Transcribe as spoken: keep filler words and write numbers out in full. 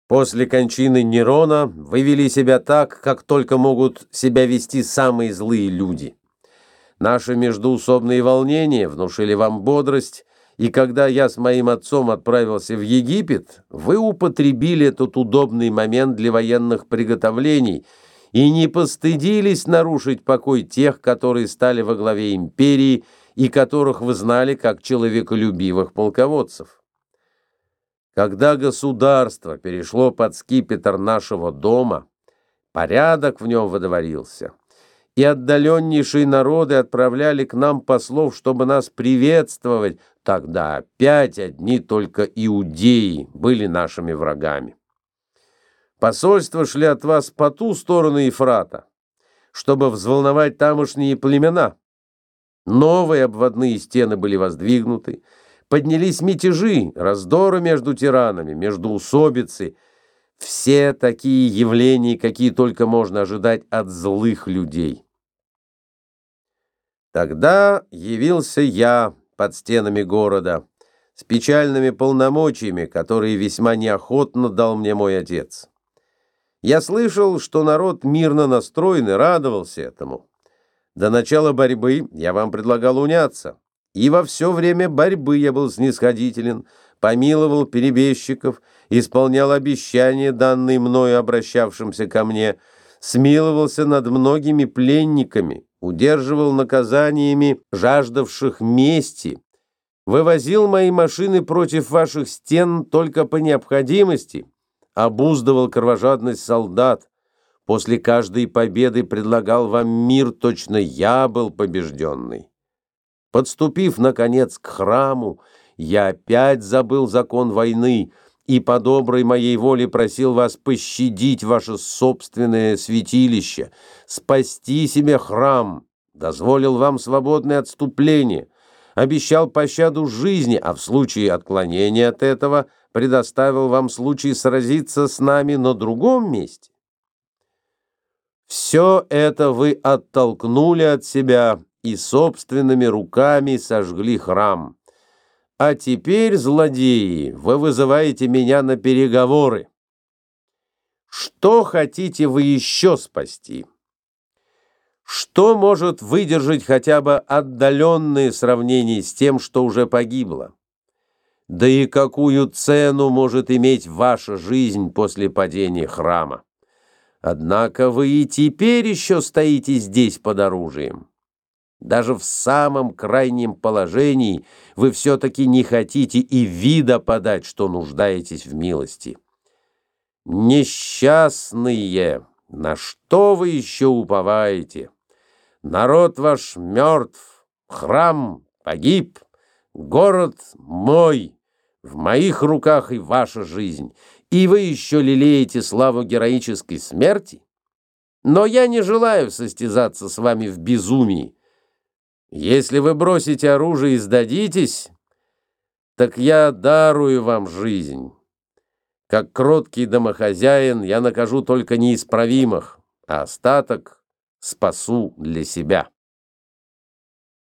После кончины Нерона вы вели себя так, как только могут себя вести самые злые люди. Наши междоусобные волнения внушили вам бодрость, и когда я с моим отцом отправился в Египет, вы употребили этот удобный момент для военных приготовлений и не постыдились нарушить покой тех, которые стали во главе империи и которых вы знали как человеколюбивых полководцев. Когда государство перешло под скипетр нашего дома, порядок в нем водворился, и отдаленнейшие народы отправляли к нам послов, чтобы нас приветствовать, тогда опять одни только иудеи были нашими врагами. Посольства шли от вас по ту сторону Ефрата, чтобы взволновать тамошние племена. Новые обводные стены были воздвигнуты, поднялись мятежи, раздоры между тиранами, междоусобицы, все такие явления, какие только можно ожидать от злых людей. Тогда явился я под стенами города с печальными полномочиями, которые весьма неохотно дал мне мой отец. Я слышал, что народ мирно настроен и радовался этому. До начала борьбы я вам предлагал уняться, и во все время борьбы я был снисходителен, помиловал перебежчиков, исполнял обещания, данные мною обращавшимся ко мне, смиловался над многими пленниками, удерживал наказаниями жаждавших мести, вывозил мои машины против ваших стен только по необходимости, обуздывал кровожадность солдат, после каждой победы предлагал вам мир, точно я был побежденный. Подступив, наконец, к храму, я опять забыл закон войны и по доброй моей воле просил вас пощадить ваше собственное святилище, спасти себе храм, дозволил вам свободное отступление, обещал пощаду жизни, а в случае отклонения от этого предоставил вам случай сразиться с нами на другом месте. Все это вы оттолкнули от себя и собственными руками сожгли храм. А теперь, злодеи, вы вызываете меня на переговоры. Что хотите вы еще спасти? Что может выдержать хотя бы отдаленные сравнения с тем, что уже погибло? Да и какую цену может иметь ваша жизнь после падения храма? Однако вы и теперь еще стоите здесь под оружием. Даже в самом крайнем положении вы все-таки не хотите и вида подать, что нуждаетесь в милости. Несчастные, на что вы еще уповаете? Народ ваш мертв, храм погиб, город мой, в моих руках и ваша жизнь, и вы еще лелеете славу героической смерти? Но я не желаю состязаться с вами в безумии. Если вы бросите оружие и сдадитесь, так я дарую вам жизнь. Как кроткий домохозяин я накажу только неисправимых, а остаток спасу для себя».